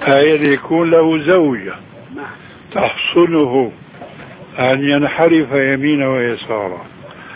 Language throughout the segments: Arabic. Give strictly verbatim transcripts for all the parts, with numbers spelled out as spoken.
أي يكون له زوجة تحصنه أن ينحرف يمينا ويسارا.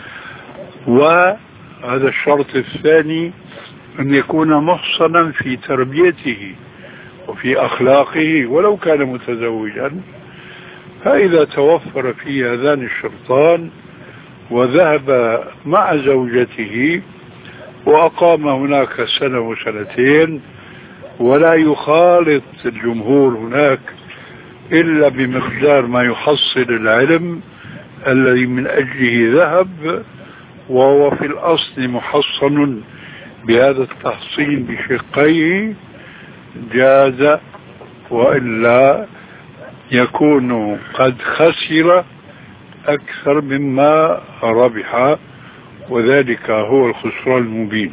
وهذا الشرط الثاني أن يكون محصنا في تربيته وفي أخلاقه ولو كان متزوجا. فإذا توفر في هذان الشرطان وذهب مع زوجته وأقام هناك سنة وسنتين ولا يخالط الجمهور هناك إلا بمقدار ما يحصل العلم الذي من أجله ذهب، وهو في الأصل محصن بهذا التحصين بشقيه، جاز، وإلا يكون قد خسر أكثر مما ربح، وذلك هو الخسران المبين.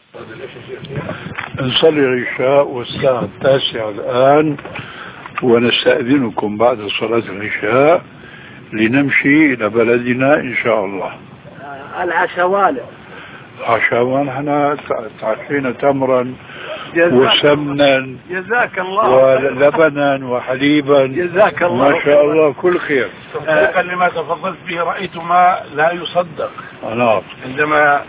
نصلي العشاء والساعة التاسعة الآن، ونستأذنكم بعد صلاة العشاء لنمشي إلى بلدنا إن شاء الله. العشوال عشوال احنا تعشينا تمرا وسمنا جزاك الله ولبنا وحليبا جزاك الله ما شاء الله كل خير. تصديقا لما تفضلت به رأيت ما لا يصدق نعم. عندما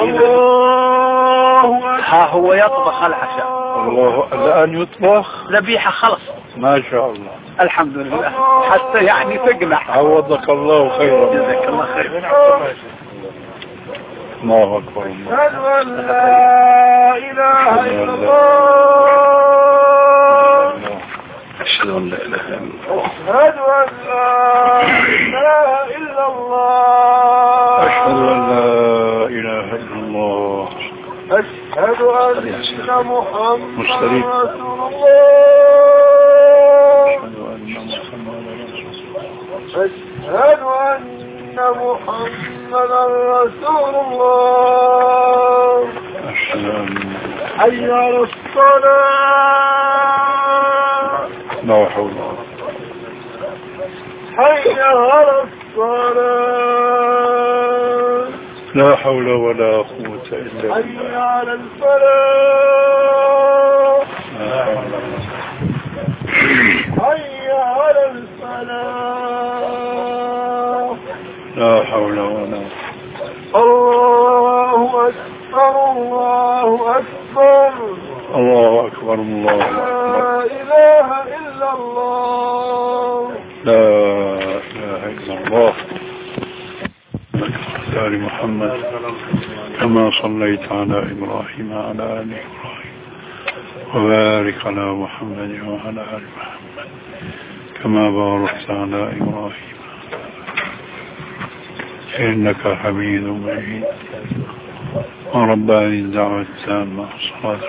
الله ها هو يطبخ العشاء. الله الآن يطبخ ذبيحة خلص ما شاء الله الحمد لله حتى يعني تقنع. عوضك الله خيرا. جزاك الله خير. الله أكبر. أشهد أن لا إله إلا الله. أشهد أن لا إله إلا الله. أشهد أن لا إله إلا الله. أشهد أن لا إله إلا الله. أشهد أن محمدا رسول الله. أشهد أن محمدا رسول الله. حي على الصلاة. لا حول. حي على الصلاة. لا حول ولا قوة إلا بالله. حي على الفلاح. حي على الفلاح. لا حول ولا. الله أكبر الله أكبر. الله أكبر الله لا أكبر. إله إلا الله. لا إله إلا الله. آل محمد كما صليت على إبراهيم وعلى آل إبراهيم، وبارك على محمد وعلى آل محمد كما باركت على إبراهيم إنك حميد مجيد. ورب هذه الدعوة التامة صلاة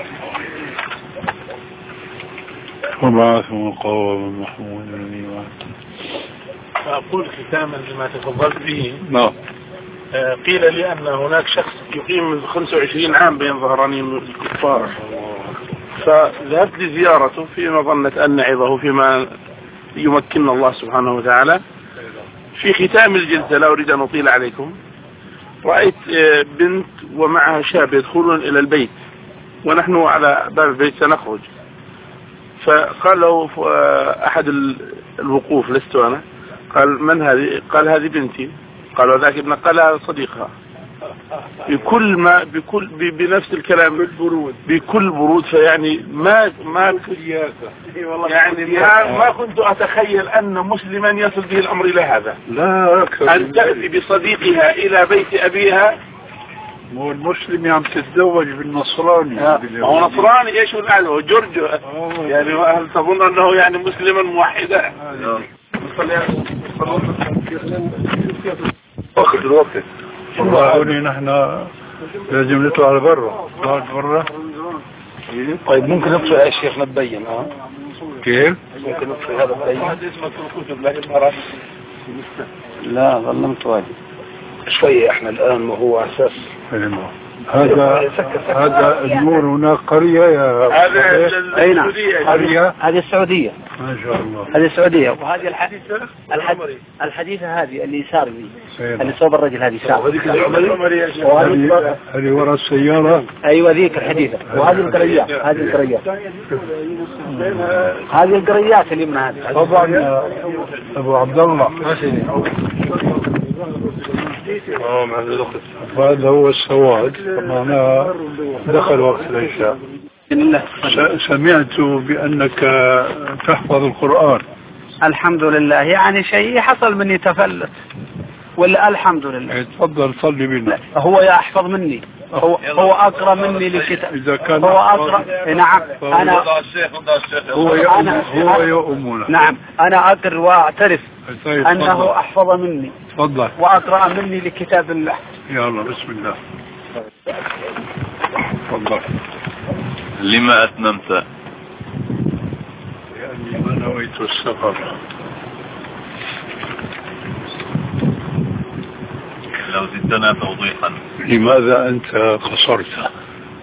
وبعث مقاوم محمود الذي وعد. أقول ختاما لما تفضلت به. نعم. قيل لي أن هناك شخص يقيم منذ خمسة وعشرين عام بين ظهرانين الكفار، فذهبت لزيارته في مظنة أن نعظه فيما يمكننا الله سبحانه وتعالى. في ختام الجلسة لا أريد أن أطيل عليكم، رأيت بنت ومعها شاب يدخلون إلى البيت ونحن على باب البيت سنخرج، فقال له أحد الوقوف لست أنا، قال من هذه؟ قال هذه بنتي. قال وذاك ابن؟ قال هذا صديقها. بكل ما بكل بنفس الكلام بالبرود بكل برود. فيعني ما ما يعني ما ما كنت أتخيل أن مسلما يصل به الأمر إلى هذا. لا أن تأتي بصديقها إلى بيت أبيها. مو المسلم عم تتزوج بالنصراني. هو نصراني ايش هو جورج يعني. هل تظن أنه يعني مسلما موحدا؟ وقت الوقت والله نحن لازم نطلع على برا. نطلع برا. طيب ممكن نطفئ يا شيخ نبين؟ ها كيف ممكن نطفئ هذا البين؟ هذا اسمه الكتب لكن ما راح. لا ظلمت واجد شوية احنا الآن، ما هو أساس هذا هذا النور هناك قرية يا هذا أي نعم قرية هذه السعودية ما شاء الله. هذه السعودية وهذه الحديثة الحديثة, الحديثة هذه اللي يسار بي اللي صوب الرجل هذه يسار هذه هذه وراء السيارة. أيوة ذيك الحديثة وهذه القريات هذه القريات هذه القريات اللي من هذه. طبعا يا أبو عبد الله هذا هو السواد معناها دخل وقت العشاء. سمعت بأنك تحفظ القرآن. الحمد لله يعني شيء حصل مني تفلت ولا الحمد لله. تفضل صلي بنا. هو يحفظ مني هو هو أقرأ مني للكتاب. إذا كان هو أقرأ نعم أنا هو يؤم هو يؤمنا. نعم أنا أقر وأعترف أنه أحفظ مني. تفضل وأقرأ مني لكتاب الله. يلا بسم الله. تفضل. لما أتممت؟ يعني ما نويت السفر. لو زدتنا توضيحا. لماذا أنت قصرت؟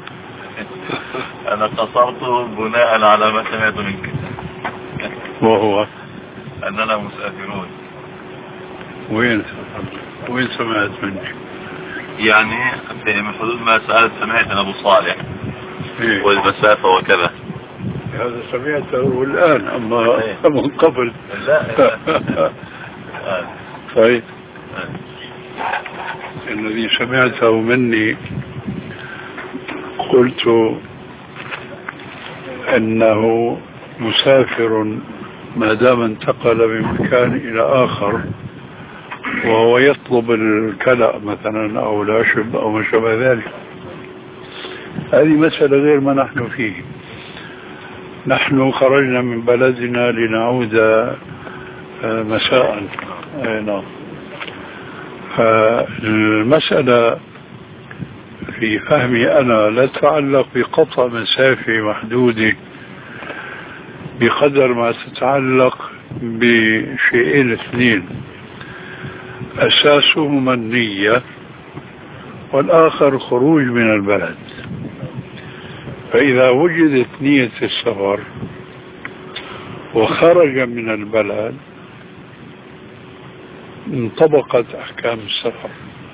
أنا قصرت بناء على ما سمعت منك. وهو أننا مسافرون. وين وين سمعت مني؟ يعني في حدود ما سألت سمعت أبو صالح إيه؟ والمسافة وكذا. هذا سمعته الآن أما إيه؟ من قبل. لا, لا. طيب الذي سمعته مني قلت أنه مسافر ما دام انتقل من مكان إلى آخر وهو يطلب الكلأ مثلا أو العشب أو ما شابه ذلك. هذه مسألة غير ما نحن فيه. نحن خرجنا من بلدنا لنعود مساء. نعم. فالمسألة في فهمي أنا لا تتعلق بقطع مسافة محدودة بقدر ما تتعلق بشيئين اثنين أساسهما النية والآخر خروج من البلد. فإذا وجدت نية السفر وخرج من البلد انطبقت أحكام السفر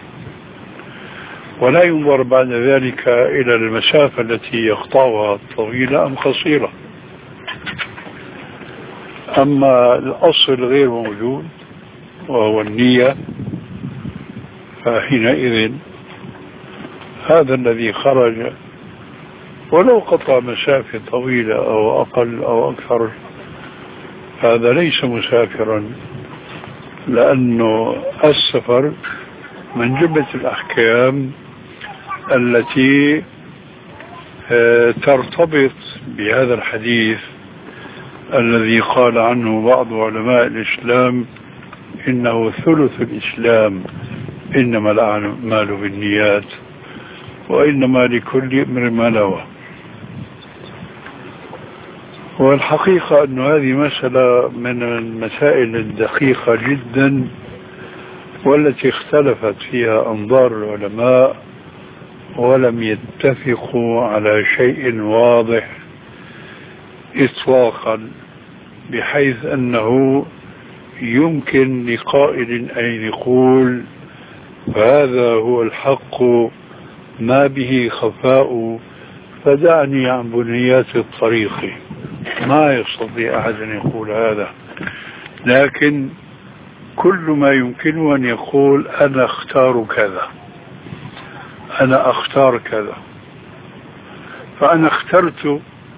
ولا ينظر بعد ذلك إلى المسافة التي يقطعها طويلة أم قصيرة. أما الأصل غير موجود وهو النية فحينئذ هذا الذي خرج ولو قطع مسافة طويلة أو أقل أو أكثر هذا ليس مسافرا، لأنه السفر من جملة الأحكام التي ترتبط بهذا الحديث الذي قال عنه بعض علماء الإسلام إنه ثلث الإسلام، إنما الأعمال بالنيات وإنما لكل امرئ ما نوى. والحقيقة أن هذه مسألة من المسائل الدقيقة جدا والتي اختلفت فيها أنظار العلماء ولم يتفقوا على شيء واضح إطلاقا، بحيث أنه يمكن لقائل أن يقول هذا هو الحق ما به خفاء فدعني عن بنيات الطريق. ما يستطيع أحد أن يقول هذا، لكن كل ما يمكنه أن يقول أنا أختار كذا، أنا أختار كذا. فأنا اخترت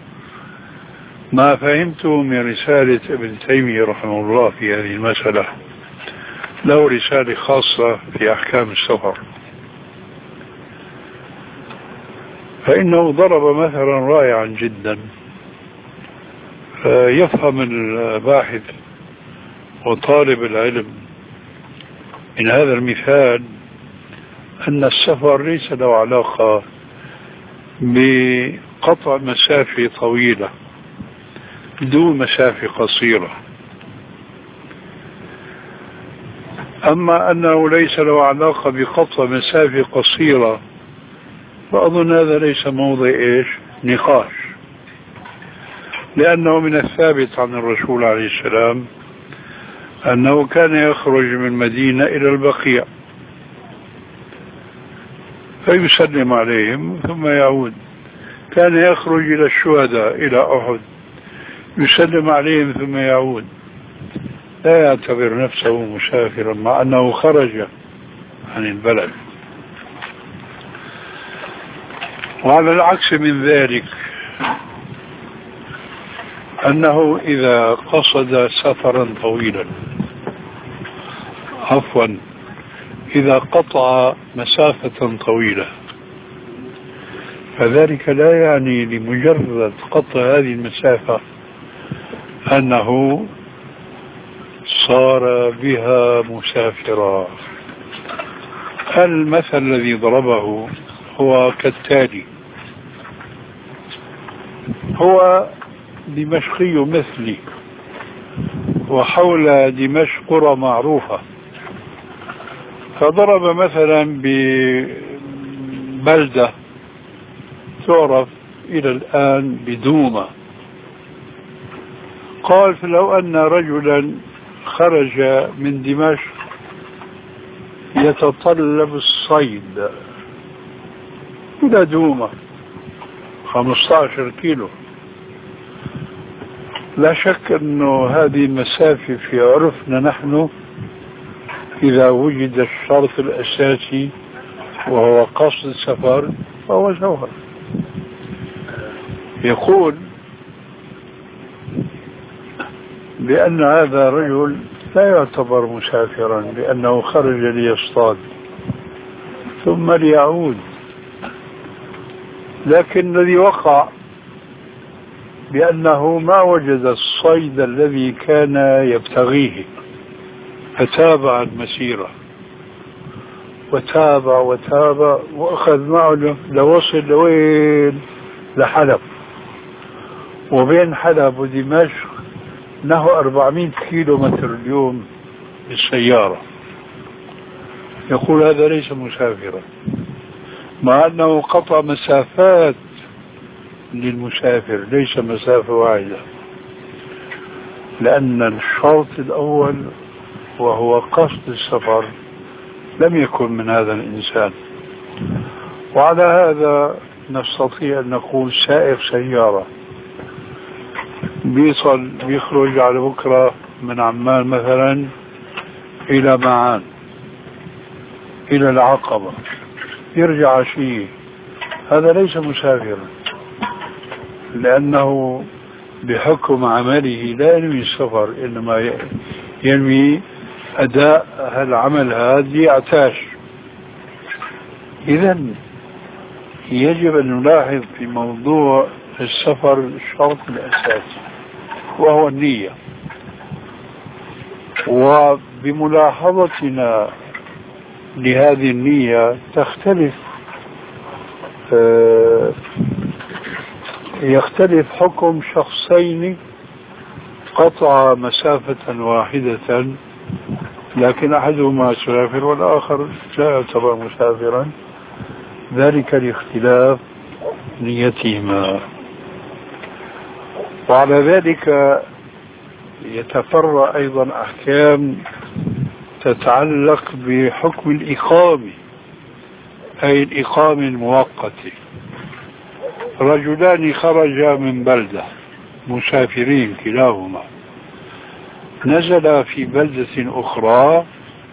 ما فهمته من رسالة ابن تيمية رحمه الله في هذه المسألة. له رسالة خاصة في أحكام السفر، فإنه ضرب مثلا رائعا جدا يفهم الباحث وطالب العلم من هذا المثال أن السفر ليس له علاقة بقطع مسافة طويلة دون مسافة قصيرة، أما أنه ليس له علاقة بقطع مسافة قصيرة فأظن هذا ليس موضع إيش نقاش، لأنه من الثابت عن الرسول عليه السلام أنه كان يخرج من المدينة إلى البقيع فيسلم عليهم ثم يعود، كان يخرج إلى الشهداء إلى أحد يسلم عليهم ثم يعود، لا يعتبر نفسه مسافرا مع أنه خرج عن البلد. وعلى العكس من ذلك أنه إذا قصد سفرا طويلا عفوا إذا قطع مسافة طويلة فذلك لا يعني لمجرد قطع هذه المسافة أنه صار بها مسافرا. المثل الذي ضربه هو كالتالي: هو دمشقي مثلي وحول دمشق قرى معروفة، فضرب مثلا ببلدة تعرف إلى الآن بدومة، قال فلو أن رجلا خرج من دمشق يتطلب الصيد إلى دومة خمسة عشر كيلو، لا شك أنه هذه المسافة في عرفنا نحن إذا وجد الشرط الأساسي وهو قصد السفر فهو سفر. يقول بأن هذا الرجل لا يعتبر مسافرا لأنه خرج ليصطاد ثم ليعود، لكن الذي وقع بأنه ما وجد الصيد الذي كان يبتغيه فتابع المسيرة وتابع وتابع وأخذ معه لوصل لوين لحلب، وبين حلب ودمشق نحو أربعمائة كيلو متر اليوم بالسيارة. يقول هذا ليس مسافرا مع أنه قطع مسافات للمسافر ليس مسافة واحدة، لأن الشرط الأول وهو قصد السفر لم يكن من هذا الإنسان. وعلى هذا نستطيع أن نقول سائق سيارة بيصل بيخرج على بكرة من عمان مثلا إلى معان إلى العقبة يرجع عشية، هذا ليس مسافرا لأنه بحكم عمله لا ينوي السفر إنما ينوي أداء العمل هذا يعتاش. إذن يجب أن نلاحظ في موضوع السفر الشرط الأساسي وهو النية، وبملاحظتنا لهذه النية تختلف آه يختلف حكم شخصين قطع مسافة واحدة لكن أحدهما مسافر والآخر لا يعتبر مسافرا، ذلك لاختلاف نيتهما. وعلى ذلك يتفرع أيضا أحكام تتعلق بحكم الإقامة، أي الإقامة المؤقتة. رجلان خرجا من بلدة مسافرين كلاهما، نزل في بلدة أخرى،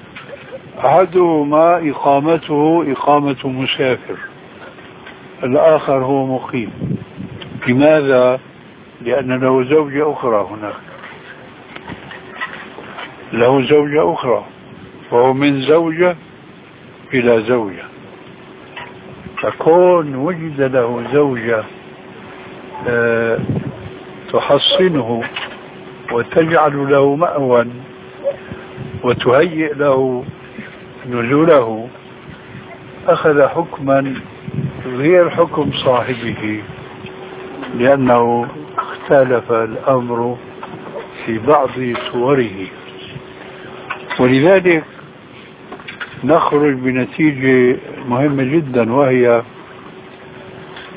أحدهما إقامته إقامة مسافر، الآخر هو مقيم. لماذا؟ لأن له زوجة أخرى هناك، له زوجة أخرى وهو من زوجة إلى زوجة، فكون وجد له زوجة أه تحصنه وتجعل له مأوى وتهيئ له نزوله، أخذ حكما غير حكم صاحبه لأنه اختلف الأمر في بعض صوره. ولذلك نخرج بنتيجة مهمة جدا، وهي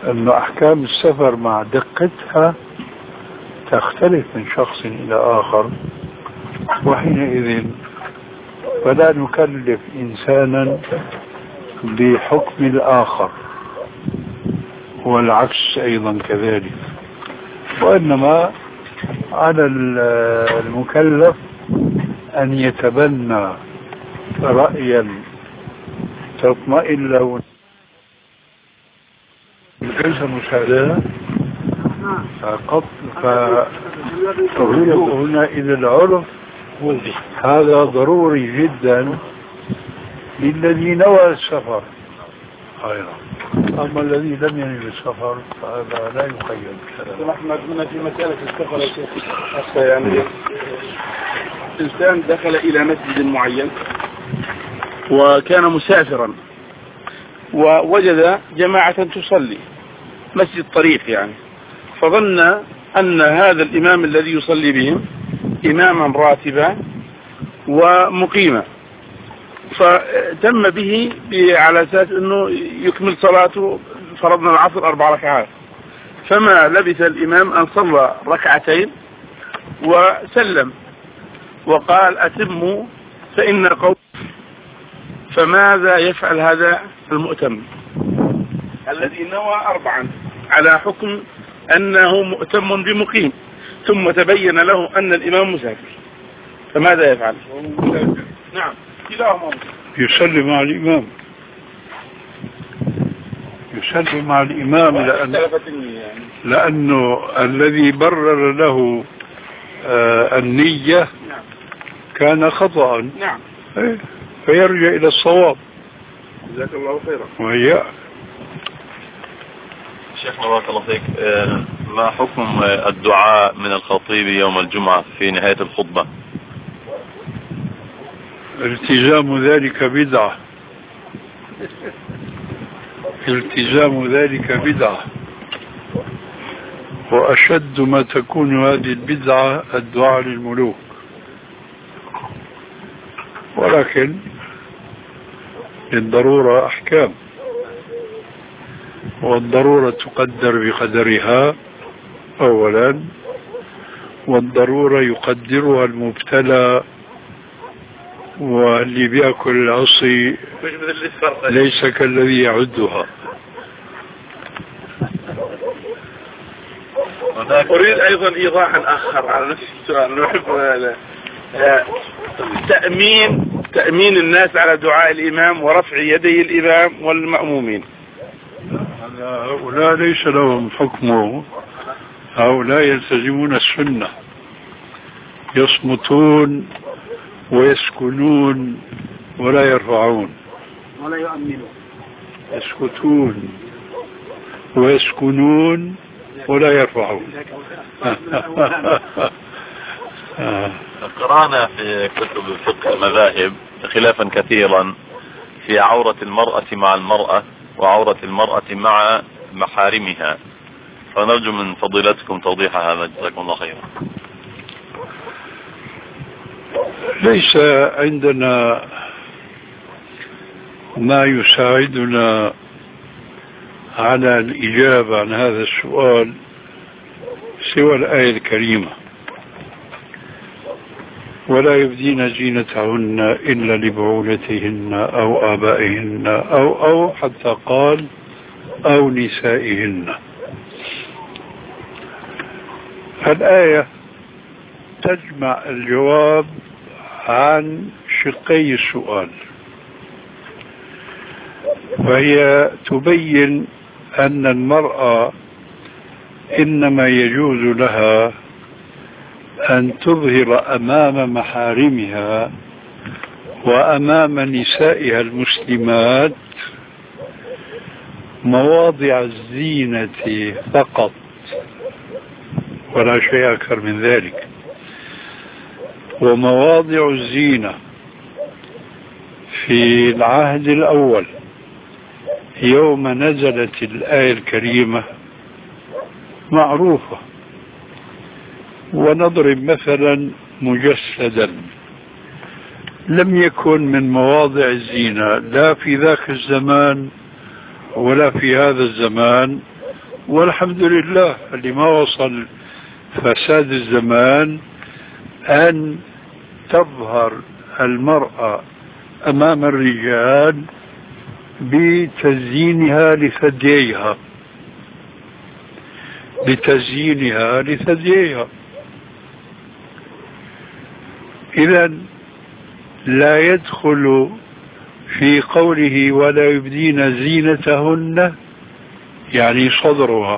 أن أحكام السفر مع دقتها تختلف من شخص إلى آخر، وحينئذ فلا نكلف إنسانا بحكم الآخر، والعكس أيضا كذلك. وإنما على المكلف أن يتبنى رأيا تطمئن له ليس مساعدة فالرجوع هنا إلى العرف هذا ضروري جدا للذي نوى السفر، أما الذي لم ينوي السفر فهذا لا يقيد. أحمد هنا في مسألة السفر يا شيخ، يعني إنسان دخل إلى مسجد معين وكان مسافرا ووجد جماعة تصلي مسجد طريق يعني، فظن أن هذا الإمام الذي يصلي بهم إماما راتبا ومقيما، فتم به على أساس أنه يكمل صلاته، فرضنا العصر أربع ركعات، فما لبث الإمام أن صلى ركعتين وسلم وقال أتموا فإن قوم. فماذا يفعل هذا المؤتم الذي نوى أربعا على حكم أنه مؤتم بمقيم، ثم تبين له أن الإمام مسافر، فماذا يفعل؟ نعم كلاهما يصلي مع الإمام، يصلي مع الإمام لأن لأنه الذي برر له آه النية كان خطأ، نعم فيرجع إلى الصواب. جزاك الله خيرا. وهي شيخ بارك الله فيك، ما حكم الدعاء من الخطيب يوم الجمعة في نهاية الخطبة؟ التزام ذلك بدعة، التزام ذلك بدعة، وأشد ما تكون هذه البدعة الدعاء للملوك، ولكن للضرورة أحكام، والضرورة تقدر بقدرها أولا، والضرورة يقدرها المبتلى، واللي بيأكل العصي ليس كالذي يعدها. أريد أيضا إيضاحا آخر على نفس السؤال، نحب تأمين تأمين الناس على دعاء الإمام ورفع يدي الإمام والمأمومين. هؤلاء ليس لهم حكمه، هؤلاء يلتزمون السنة، يصمتون ويسكنون ولا يرفعون ولا يؤمنون، يسكتون ويسكنون ولا يرفعون. قرأنا في كتب فقه المذاهب خلافا كثيرا في عورة المرأة مع المرأة وعورة المرأة مع محارمها، فنرجو من فضيلتكم توضيح هذا، جزاكم الله خيرا. ليس عندنا ما يساعدنا على الإجابة عن هذا السؤال سوى الآية الكريمة: ولا يبدين زينتهن إلا لبعولتهن أو آبائهن أو أو حتى قال أو نسائهن. الآية تجمع الجواب عن شقي السؤال، وهي تبين أن المرأة إنما يجوز لها أن تظهر أمام محارمها وأمام نسائها المسلمات مواضع الزينة فقط، ولا شيء أكثر من ذلك. ومواضع الزينة في العهد الأول يوم نزلت الآية الكريمة معروفة، ونضرب مثلا مجسدا لم يكن من مواضع الزينة لا في ذاك الزمان ولا في هذا الزمان والحمد لله اللي ما وصل فساد الزمان أن تظهر المرأة أمام الرجال بتزيينها لثدييها بتزيينها لثدييها. إذن لا يدخل في قوله ولا يبدين زينتهن يعني صدرها.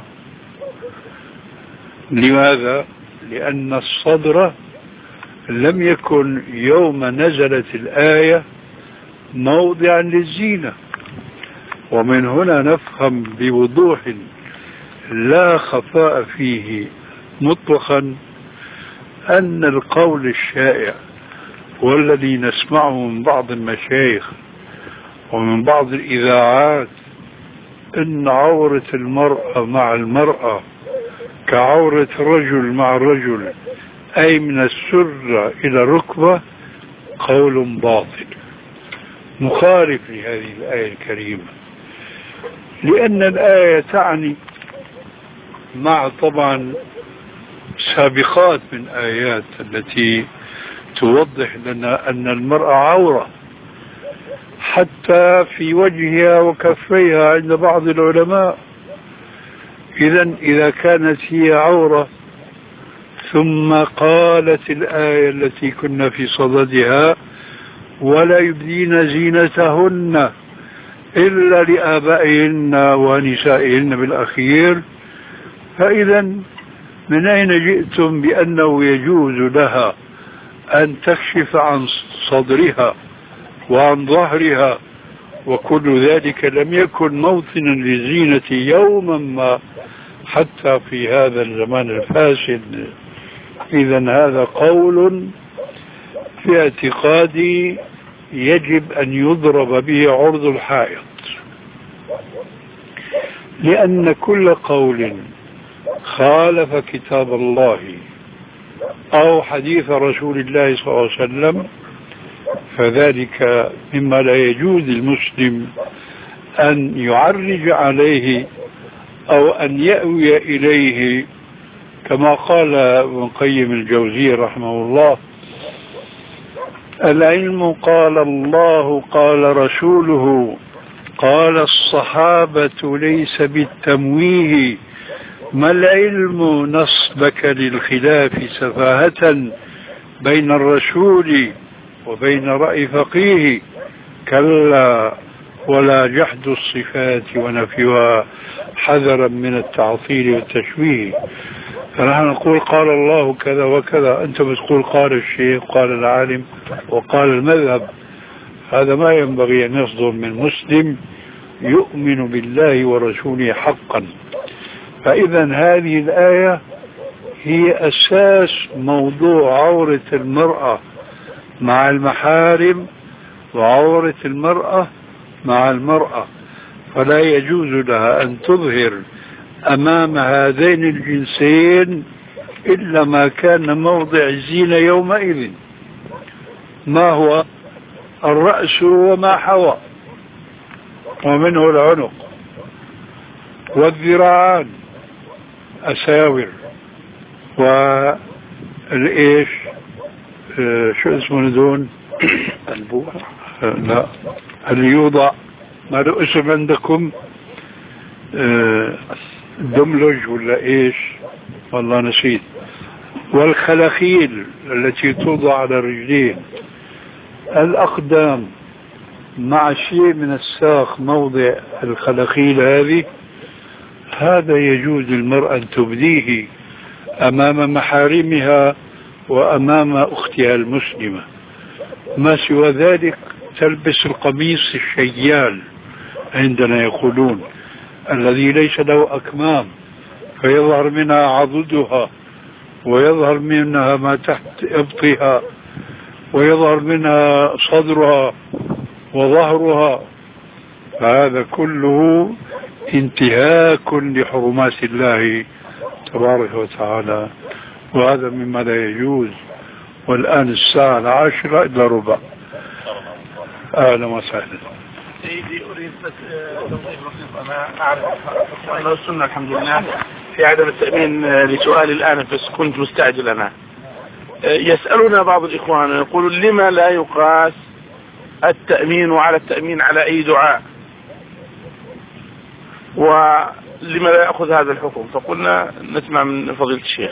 لماذا؟ لأن الصدر لم يكن يوم نزلت الآية موضعا للزينة. ومن هنا نفهم بوضوح لا خفاء فيه مطلقا أن القول الشائع والذي نسمعه من بعض المشايخ ومن بعض الإذاعات أن عورة المرأة مع المرأة كعورة الرجل مع الرجل أي من السرة إلى الركبة قول باطل مخالف لهذه الآية الكريمة. لأن الآية تعني مع طبعا سابقات من آيات التي توضح لنا أن المرأة عورة حتى في وجهها وكفيها عند بعض العلماء. إذن إذا كانت هي عورة ثم قالت الآية التي كنا في صددها ولا يبدين زينتهن إلا لآبائهن ونسائهن بالأخير، فإذا من أين جئتم بأنه يجوز لها أن تكشف عن صدرها وعن ظهرها وكل ذلك لم يكن موطنا للزينة يوما ما حتى في هذا الزمان الفاسد. إذا هذا قول في اعتقادي يجب أن يضرب به عرض الحائط، لأن كل قول خالف كتاب الله أو حديث رسول الله صلى الله عليه وسلم فذلك مما لا يجوز للمسلم أن يعرج عليه أو أن يأوي إليه. كما قال ابن القيم الجوزي رحمه الله: العلم قال الله قال رسوله قال الصحابة ليس بالتمويه، ما العلم نصبك للخلاف سفاهة بين الرسول وبين رأي فقيه، كلا ولا جحد الصفات ونفيها حذرا من التعطيل والتشويه. فنحن نقول قال الله كذا وكذا، أنت بتقول قال الشيخ قال العالم وقال المذهب. هذا ما ينبغي أن يصدر من مسلم يؤمن بالله ورسوله حقا. فإذا هذه الآية هي أساس موضوع عورة المرأة مع المحارم وعورة المرأة مع المرأة، فلا يجوز لها أن تظهر أمام هذين الجنسين إلا ما كان موضع الزينة يومئذ، ما هو الرأس وما حوى، ومنه العنق والذراعان أساور والإيش آه شو اسمه دون البوع آه لا اللي يوضع ما له اسم عندكم آه دملج ولا ايش والله نسيت، والخلاخيل التي توضع على الرجلين، الأقدام مع شيء من الساق موضع الخلاخيل هذه، هذا يجوز للمرأة أن تبديه أمام محارمها وأمام أختها المسلمة. ما سوى ذلك تلبس القميص الشيال عندنا يقولون الذي ليس له أكمام، فيظهر منها عضدها ويظهر منها ما تحت إبطها ويظهر منها صدرها وظهرها، فهذا كله انتهاك لحرمات الله تبارك وتعالى، وهذا مما لا يجوز. والآن الساعة العاشرة إلا ربع. أهلا وسهلا. سيدي أريد بس توضيح بسيط. أنا أعرف أن السنة الحمد لله في عدم التأمين لسؤالي الآن، بس كنت مستعجل أنا. يسألنا بعض الإخوان يقولون لما لا يقاس التأمين على التأمين على أي دعاء، ولما لا يأخذ هذا الحكم؟ فقلنا نسمع من فضيلة الشيخ.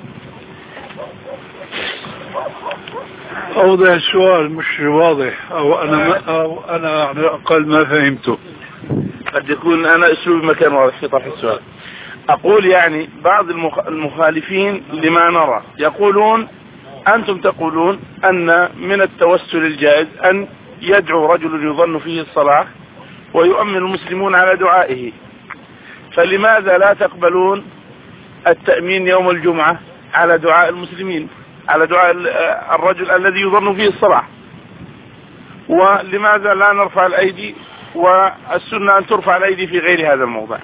أوضح السؤال مش واضح، أو أنا ما أو أنا على الأقل ما فهمته. قد يكون أنا أسلوبي ما كان واضح في طرح السؤال. أقول يعني بعض المخالفين لما نرى يقولون أنتم تقولون أن من التوسل الجائز أن يدعو رجل يظن فيه الصلاح ويؤمن المسلمون على دعائه، فلماذا لا تقبلون التأمين يوم الجمعة على دعاء المسلمين، على دعاء الرجل الذي يظن فيه الصلاح؟ ولماذا لا نرفع الأيدي، والسنة أن ترفع الأيدي في غير هذا الموضع؟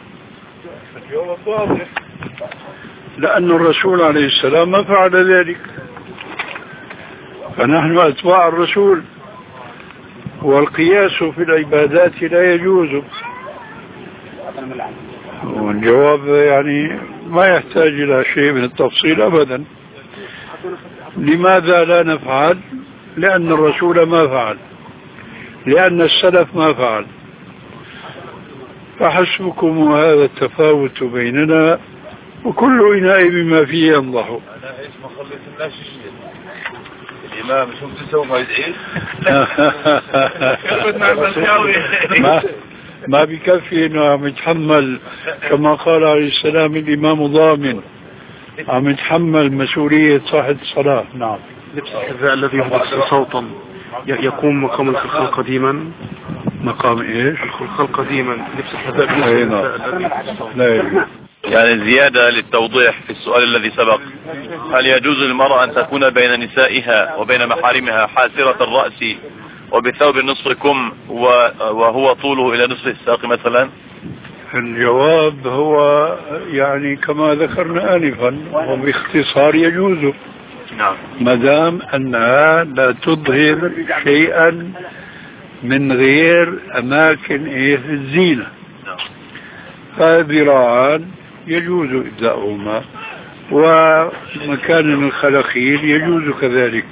لأن الرسول عليه السلام ما فعل ذلك، فنحن أتباع الرسول، والقياس في العبادات لا يجوز. والجواب يعني ما يحتاج إلى شيء من التفصيل أبدا. لماذا لا نفعل؟ لأن الرسول ما فعل، لأن السلف ما فعل، فحسبكم هذا التفاوت بيننا، وكل إناء بما فيه ينضح. أنا إيش ما خليت الناس شيء الإمام شو بتسوي ما يدعي ما ما بكفي إنه عم يتحمل، كما قال عليه السلام الإمام ضامن، عم يتحمل مسؤولية صاحب الصلاة. نعم. لبس الحذاء الذي يحدث صوتا يقوم مقام الخلق قديما. مقام ايش؟ الخلق قديما لبس الحذاء. لا يجوز. يعني زيادة للتوضيح في السؤال الذي سبق، هل يجوز للمرأة أن تكون بين نسائها وبين محارمها حاسرة الرأس وبثوب نصف كم وهو طوله إلى نصف الساق مثلا؟ الجواب هو يعني كما ذكرنا آنفا، وباختصار يجوز نعم، ما دام أنها لا تظهر شيئا من غير أماكن إيه الزينة، فذراعان يجوز إبداؤهما، ومكان الخلخيل يجوز كذلك،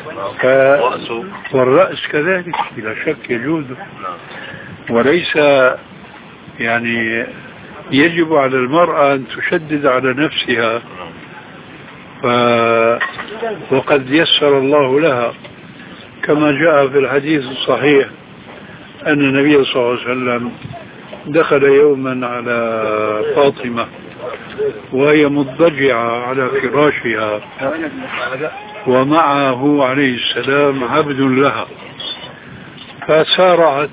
والرأس كذلك بلا شك يجوز. وليس يعني يجب على المرأة أن تشدد على نفسها، ف... وقد يسر الله لها، كما جاء في الحديث الصحيح أن النبي صلى الله عليه وسلم دخل يوما على فاطمة وهي مضطجعة على فراشها، ومعه عليه السلام عبد لها، فسارعت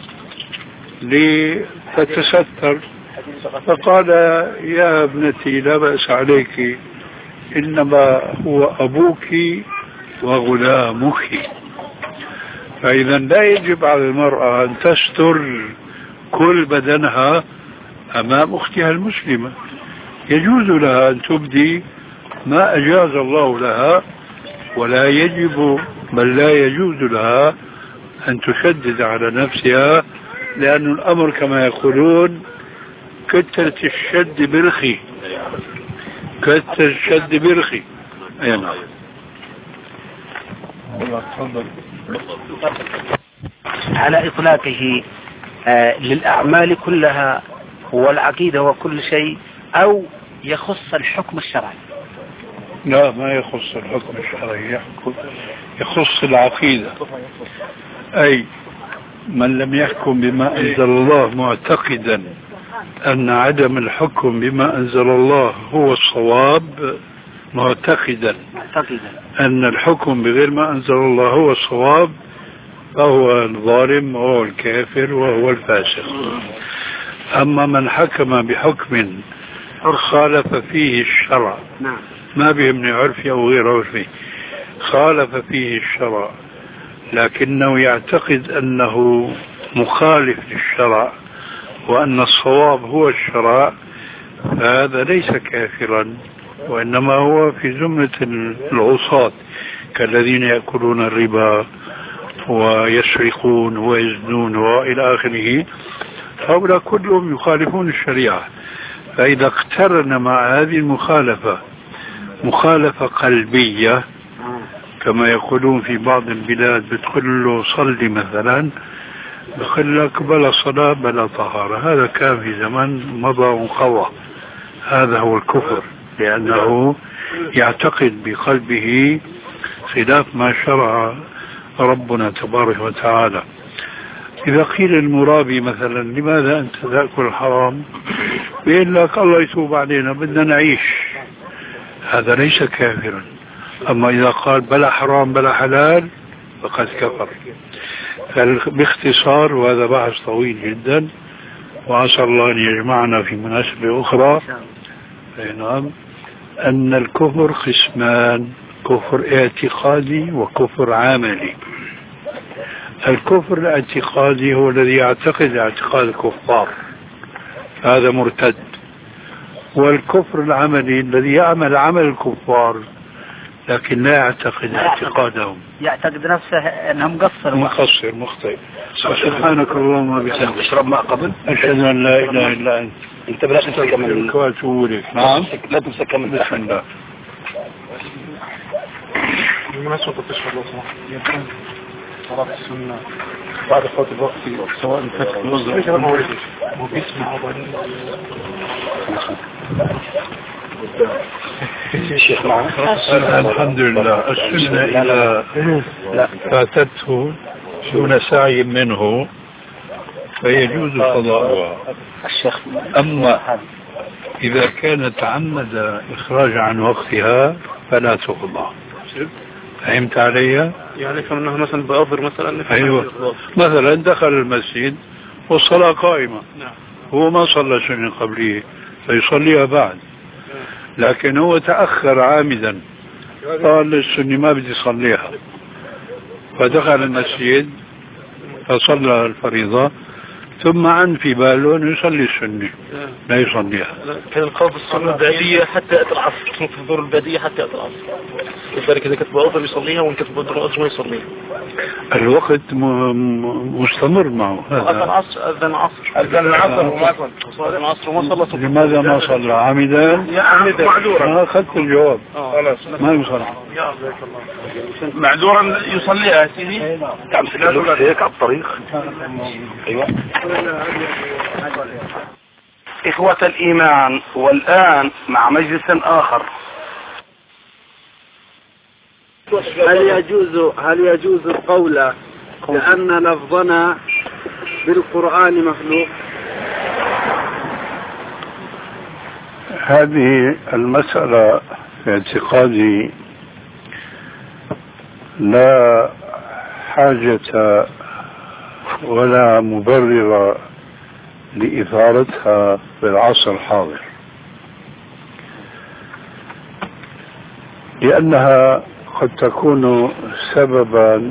لتتستر، فقال يا ابنتي لا بأس عليك، إنما هو أبوك وغلامك. فإذا لا يجب على المرأة أن تستر كل بدنها أمام أختها المسلمة، يجوز لها أن تبدي ما أجاز الله لها، ولا يجب بل لا يجوز لها أن تشدد على نفسها، لأن الأمر كما يقولون كترة الشد برخي، كترة الشد برخي. أي نعم. على إطلاقه آه للأعمال كلها والعقيدة وكل شيء، أو يخص الحكم الشرعي؟ لا، ما يخص الحكم الشرعي، يخص العقيدة. أي من لم يحكم بما أنزل الله معتقدا أن عدم الحكم بما أنزل الله هو الصواب، معتقدا أن الحكم بغير ما أنزل الله هو الصواب، فهو الظالم وهو الكافر وهو الفاسق. أما من حكم بحكم خالف فيه الشرع، ما بيهمني عرفي أو غير عرفي، خالف فيه الشرع لكنه يعتقد أنه مخالف للشرع وأن الصواب هو الشرع، فهذا ليس كافرا، وإنما هو في زمرة العصاة كالذين يأكلون الربا ويسرقون ويزنون وإلى آخره، هؤلاء كلهم يخالفون الشريعة. فإذا اقترن مع هذه المخالفة مخالفة قلبية كما يقولون في بعض البلاد، بتقول له صلي مثلا، بقول لك بلا صلاة بلا طهارة. هذا كان في زمن مضى وانقضى. هذا هو الكفر، لأنه يعتقد بقلبه خلاف ما شرع ربنا تبارك وتعالى. إذا قيل المرابي مثلا لماذا أنت تأكل الحرام، بيقول لك الله يتوب علينا بدنا نعيش، هذا ليس كافرا. أما إذا قال بلا حرام بلا حلال فقد كفر. باختصار، وهذا بحث طويل جدا وعسى الله أن يجمعنا في مناسبة أخرى، نعم، أن الكفر قسمان: كفر اعتقادي وكفر عملي. الكفر الاعتقادي هو الذي يعتقد اعتقاد الكفار، هذا مرتد. والكفر العملي الذي يعمل عمل الكفار لكن لا يعتقد اعتقادهم، يعتقد نفسه انه مقصر مقصر مخطئ. سبحانك اللهم وبحمدك، اشرب ماء قبل، اشهد ان لا اله الا انت، انت بلاش تمسك من كواتولك. نعم، لا تمسك من بسم الله. بالمناسبة تشهد الله سبحانه صلاة السنة بعد فوات الوقت، سواء فتح الوزر أو بيسمع الشيخ معه. الحمد لله. السنة إذا فاتته دون سعي منه فيجوز قضاؤها. أما إذا كان تعمد إخراج عن وقتها فلا تقضى. فهمت علي؟ يعني كأنه مثلا بأظهر مثلا. أيوة، مثلا دخل المسجد والصلاة قائمة، نعم، هو ما صلى سنة قبليه فيصليها بعد، لكن هو تأخر عامدا، قال للسنة ما بدي صليها، فدخل المسجد فصلى الفريضة ثم عن في باله أن يصلي السنة، لا يصليها. كان القول في السنة البعدية حتى يأتي العصر، كان في الظهر البعدية حتى يأتي العصر، لذلك إذا كتب أظهر يصليها وإن كتب أظهر ما يصليها. الوقت م- مستمر معه. أذن العصر أذن العصر أذن العصر وما صلى أذن العصر وما صلى. لماذا ما صلى عمدا؟ معذورا. ما أخذت الجواب. خلاص ما يصلي. يا الله. معذورا يصليها سيدي. تعمل هيك على الطريق. أيوة. إخوة الإيمان، والآن مع مجلس آخر. هل يجوز هل يجوز القول لأن لفظنا بالقرآن مخلوق؟ هذه المسألة في اعتقادي لا حاجة ولا مبرر لإثارتها في العصر الحاضر، لأنها قد تكون سببا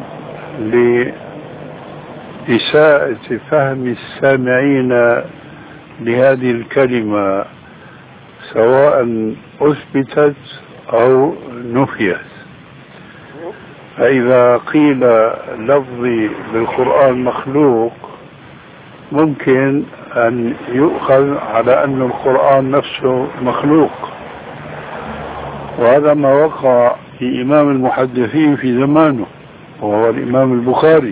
لإساءة فهم السامعين لهذه الكلمة، سواء أثبتت أو نفيت. فإذا قيل لفظي بالقرآن مخلوق ممكن أن يؤخذ على أن القرآن نفسه مخلوق، وهذا ما وقع في إمام المحدثين في زمانه وهو الإمام البخاري.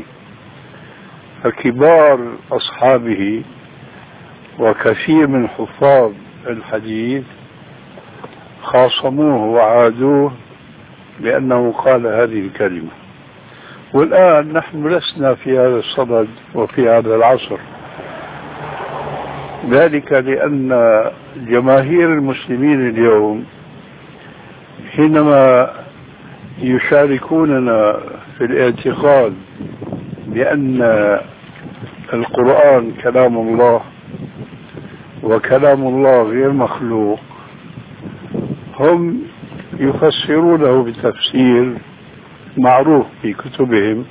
فكبار أصحابه وكثير من حفاظ الحديث خاصموه وعادوه بأنه قال هذه الكلمة. والآن نحن لسنا في هذا الصدد وفي هذا العصر، ذلك لأن جماهير المسلمين اليوم حينما يشاركوننا في الاعتقاد بأن القرآن كلام الله وكلام الله غير مخلوق، هم يفسرونه بتفسير معروف في كتبهم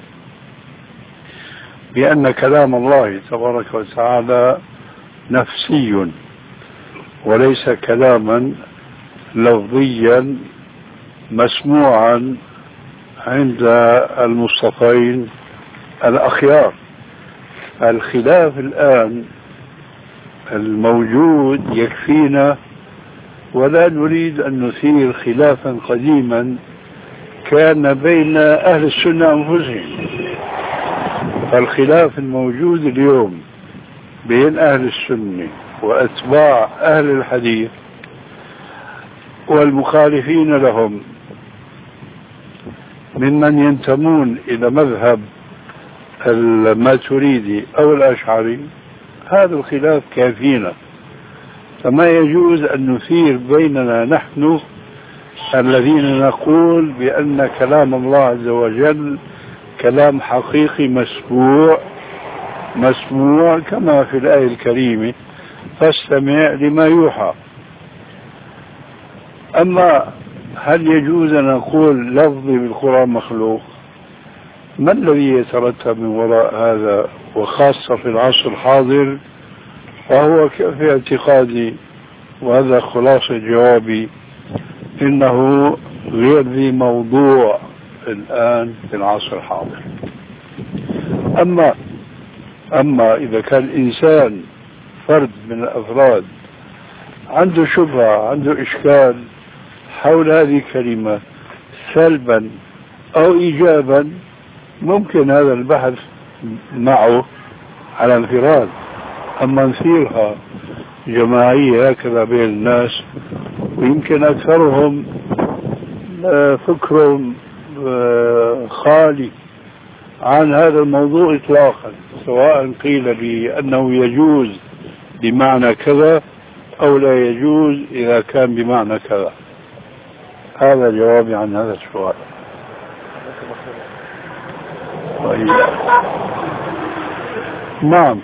بأن كلام الله تبارك وتعالى نفسي وليس كلاما لفظيا مسموعا عند المصطفين الأخيار. الخلاف الآن الموجود يكفينا، ولا نريد أن نثير خلافا قديما كان بين أهل السنة أنفسهم. الخلاف الموجود اليوم بين أهل السنة وأتباع أهل الحديث والمخالفين لهم ممن ينتمون إلى مذهب الماتريدي أو الأشعري، هذا الخلاف كافينا، فما يجوز أن نثير بيننا نحن الذين نقول بأن كلام الله عز وجل كلام حقيقي مسموع مسموع كما في الآية الكريمة فاستمع لما يوحى. أما هل يجوز أن نقول لفظي بالقرآن مخلوق؟ ما الذي يترتب من وراء هذا؟ وخاصة في العصر الحاضر، وهو في اعتقادي، وهذا خلاصة جوابي، إنه غير ذي موضوع الآن في العصر الحاضر. أما أما إذا كان الإنسان فرد من الأفراد عنده شبهة، عنده إشكال حول هذه الكلمة سلبا أو إيجابا، ممكن هذا البحث معه على انفراد. أما نثيرها جماعية هكذا بين الناس، ويمكن أكثرهم فكرهم خالي عن هذا الموضوع إطلاقا، سواء قيل بأنه يجوز بمعنى كذا أو لا يجوز إذا كان بمعنى كذا. هذا جوابي عن هذا السؤال. نعم.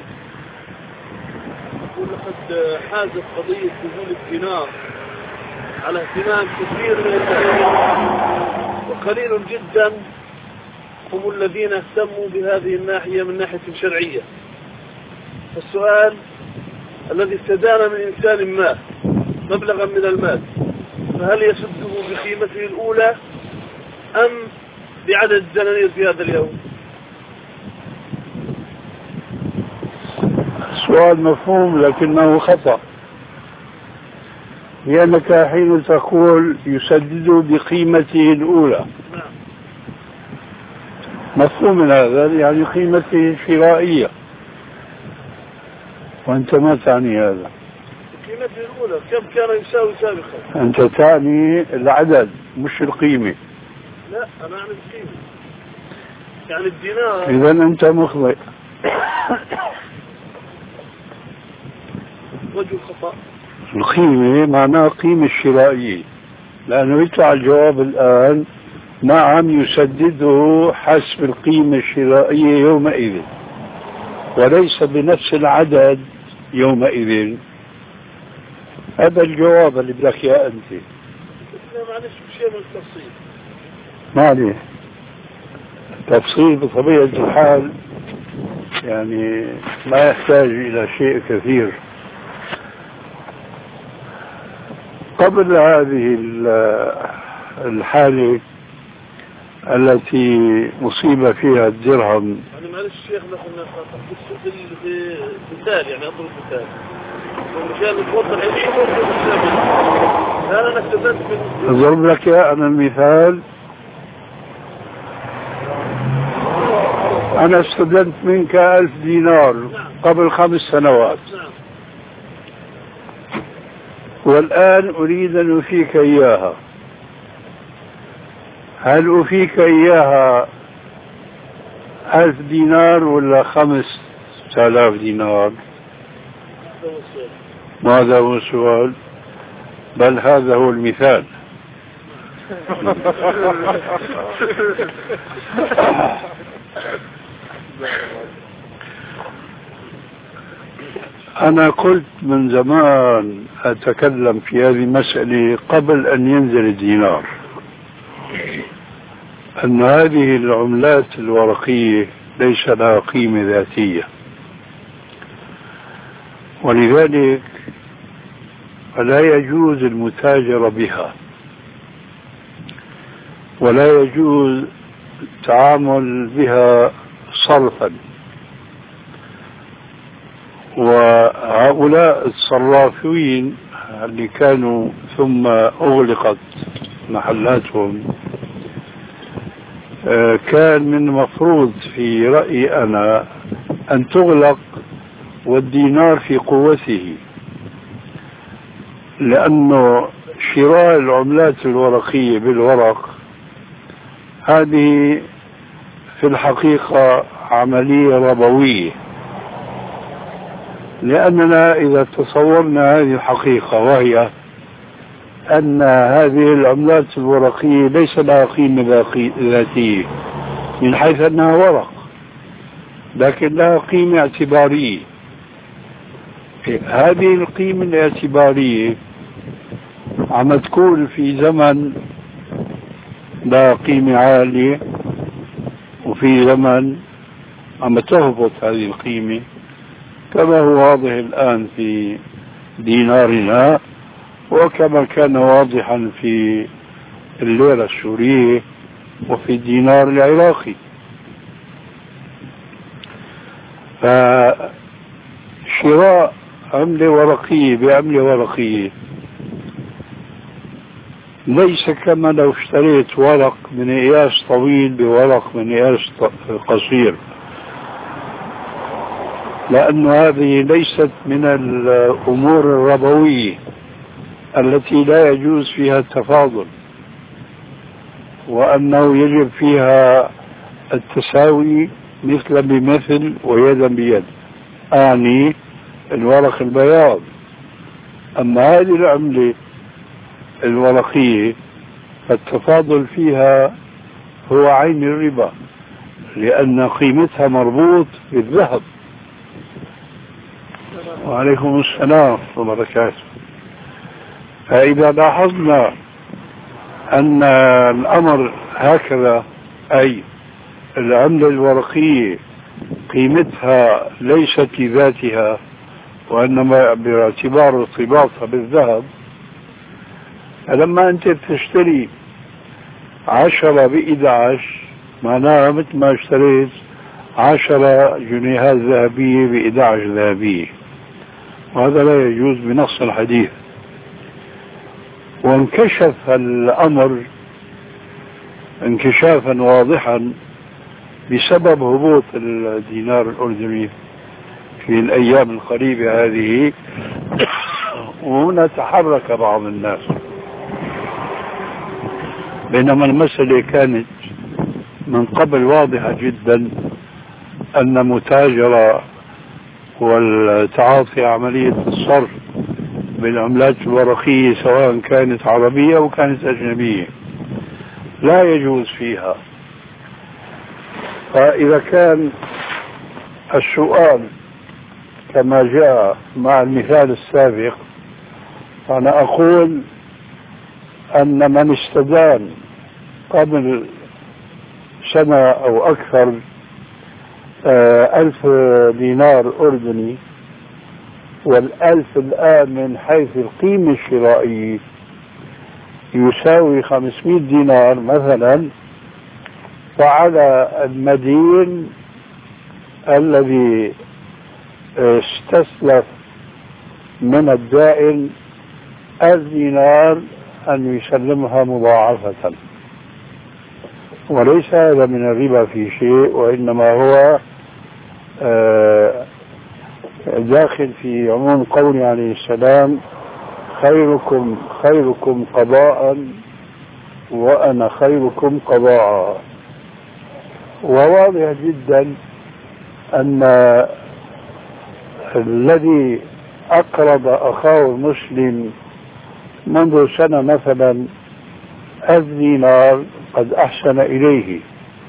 لقد حازت قضية نزول الدينار على اهتمام كثير من الناس، وقليل جدا هم الذين اهتموا بهذه الناحية من ناحية شرعية. فالسؤال الذي استدان من إنسان ما مبلغا من المال، فهل يسده بقيمته الأولى أم بعدد الدنانير في هذا اليوم؟ سؤال مفهوم لكنه خطأ، لأنك حين تقول يسدد بقيمته الأولى، مفهوم من هذا يعني قيمته الشرائية، وأنت ما تعني هذا. قيمته الأولى كم كان يساوي سابقا؟ أنت تعني العدد مش القيمة. لا أنا أعني القيمة، يعني الدينار. إذا أنت مخطئ. وجه الخطأ القيمة معناها قيمة الشرائية، لأنه يطلع الجواب الآن نعم يسدده حسب القيمة الشرائية يومئذ، وليس بنفس العدد يومئذ. هذا الجواب اللي بدك يا أنت. معلش بشيء من التفصيل. معلش تفصيل بطبيعة الحال يعني ما يحتاج إلى شيء كثير. قبل هذه الحالة التي مصيبة فيها الدرهم، يعني معلش الشيخ نحن مثال، يعني أضرب مثال ومشان نتوضح أنا أنا استفدت من أضرب لك أنا المثال. أنا استفدت منك ألف دينار قبل خمس سنوات، والآن أريد أن أفيك إياها. هل أفيك إياها ألف دينار ولا خمس آلاف دينار؟ ماذا هو السؤال؟ بل هذا هو المثال. أنا قلت من زمان أتكلم في هذه المسألة قبل أن ينزل الدينار، أن هذه العملات الورقية ليس لها قيمة ذاتية، ولذلك فلا يجوز المتاجرة بها، ولا يجوز التعامل بها صرفا. وهؤلاء الصرافين اللي كانوا ثم أغلقت محلاتهم كان من المفروض في رأيي أنا أن تغلق والدينار في قوته، لأنه شراء العملات الورقية بالورق هذه في الحقيقة عملية ربوية، لأننا إذا تصورنا هذه الحقيقة وهي أن هذه العملات الورقية ليس لها قيمة ذاتية من حيث أنها ورق، لكن لها قيمة اعتبارية. هذه القيمة الاعتبارية عم تكون في زمن لها قيمة عالية، وفي زمن عم تهبط هذه القيمة، كما هو واضح الآن في دينارنا، وكما كان واضحا في الليرة السورية وفي الدينار العراقي. فشراء عملة ورقية بعملة ورقية ليس كما لو اشتريت ورق من قياس طويل بورق من قياس قصير، لأن هذه ليست من الأمور الربوية التي لا يجوز فيها التفاضل، وأنه يجب فيها التساوي مثلا بمثل ويدا بيد، أعني الورق البياض. أما هذه العملة الورقية فالتفاضل فيها هو عين الربا، لأن قيمتها مربوط بالذهب. وعليكم السلام ورحمة الله وبركاته. فإذا لاحظنا أن الأمر هكذا، أي العملة الورقية قيمتها ليست لذاتها وإنما باعتبار ارتباطها بالذهب، فلما أنت تشتري عشرة بإحدى عشر معناها مثل ما اشتريت عشرة جنيهات ذهبية بإحدى عشر ذهبية، وهذا لا يجوز بنص الحديث. وانكشف الأمر انكشافا واضحا بسبب هبوط الدينار الأردني في الأيام القريبة هذه، وهنا تحرك بعض الناس، بينما المسألة كانت من قبل واضحة جدا، أن متاجرة والتعاطي عملية الصرف بالعملات الورقية سواء كانت عربية أو كانت أجنبية لا يجوز فيها. فإذا كان السؤال كما جاء مع المثال السابق، فأنا أقول أن من استدان قبل سنة أو أكثر ألف دينار أردني، والألف الآن من حيث القيمة الشرائية يساوي خمسمائة دينار مثلا، فعلى المدين الذي استسلف من الدائن الدينار أن يسلمها مضاعفة، وليس هذا من الربا في شيء، وإنما هو داخل في عموم قوله عليه السلام: خيركم خيركم قضاء وأنا خيركم قضاء. وواضح جدا أن الذي أقرض أخاه المسلم منذ سنة مثلا الدينار قد أحسن إليه،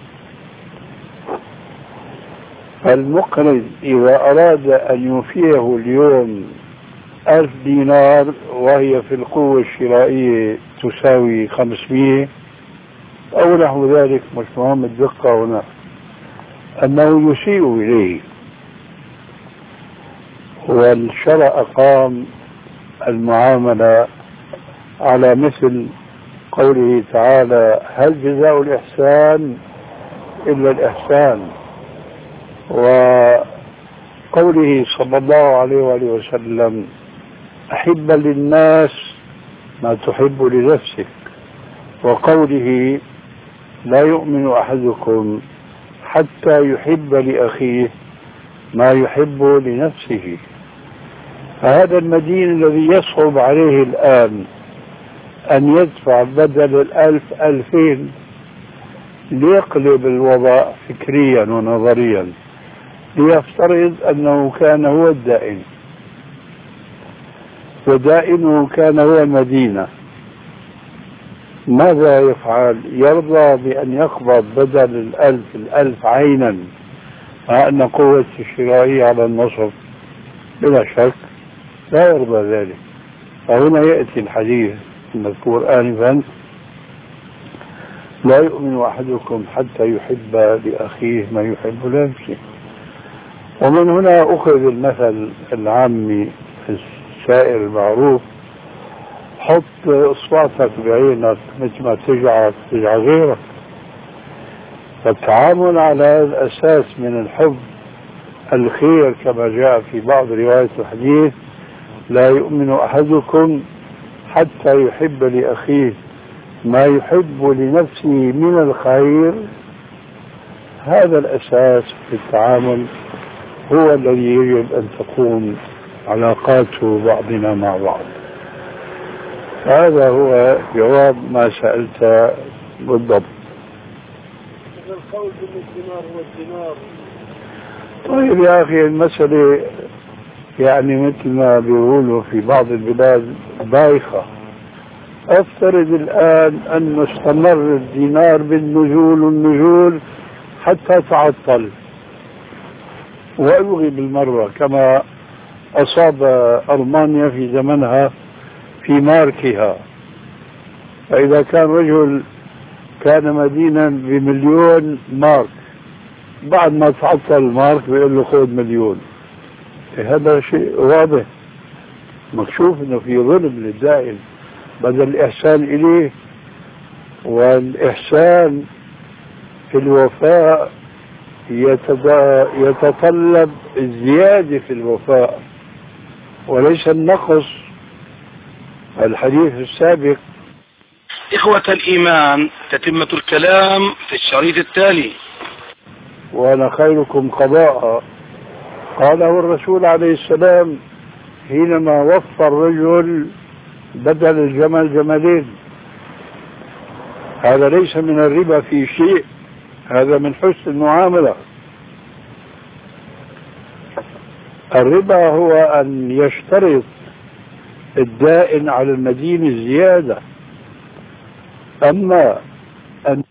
فالمقرض إذا أراد أن يوفيه اليوم ألف دينار وهي في القوة الشرائية تساوي خمسمائة أو نحو ذلك، مش مهم الدقة هنا، أنه يسيء إليه. والشرع أقام المعاملة على مثل قوله تعالى: هل جزاء الإحسان إلا الإحسان. وقوله صلى الله عليه وآله وسلم أحب للناس ما تحب لنفسك، وقوله لا يؤمن أحدكم حتى يحب لأخيه ما يحب لنفسه. فهذا المدين الذي يصعب عليه الآن أن يدفع بدل الألف ألفين ليقلب الوضع فكريا ونظريا، ليفترض أنه كان هو الدائن ودائنه كان هو المدينة، ماذا يفعل؟ يرضى بأن يقبض بدل الألف الألف عينا مع أن قوة الشرائية على النصف؟ بلا شك لا يرضى ذلك. فهنا يأتي الحديث المذكور آنفا لا يؤمن أحدكم حتى يحب لأخيه ما يحب لنفسه. ومن هنا أخذ المثل العامي السائر المعروف، حط إصبعتك بعينك مثل ما تجعل تجعل غيرك. فالتعامل على هذا الأساس من الحب الخير كما جاء في بعض روايات الحديث لا يؤمن أحدكم حتى يحب لأخيه ما يحب لنفسه من الخير، هذا الأساس في التعامل هو الذي يجب أن تكون علاقات بعضنا مع بعض. هذا هو جواب ما سألت بالضبط. القول بالدينار هو الدينار. طيب يا أخي المسألة يعني مثل ما بيقولوا في بعض البلاد بايخة. افترض الآن أن استمر الدينار بالنزول والنزول حتى تعطل وألغي بالمرة كما أصاب ألمانيا في زمنها في ماركها. فإذا كان رجل كان مدينا بمليون مارك، بعد ما تعطل المارك بيقول له خذ مليون. هذا شيء واضح مكشوف انه في ظلم للدائن، بدل الإحسان إليه. والإحسان في الوفاء يتطلب الزيادة في الوفاء وليس النقص. الحديث السابق. إخوة الإيمان، تتمة الكلام في الشريط التالي. وأنا خيركم قضاء، قاله الرسول عليه السلام حينما وفى الرجل بدل الجمل جملين. هذا ليس من الربا في شيء، هذا من حسن المعاملة. الربا هو أن يشترط الدائن على المدين الزيادة، أما أن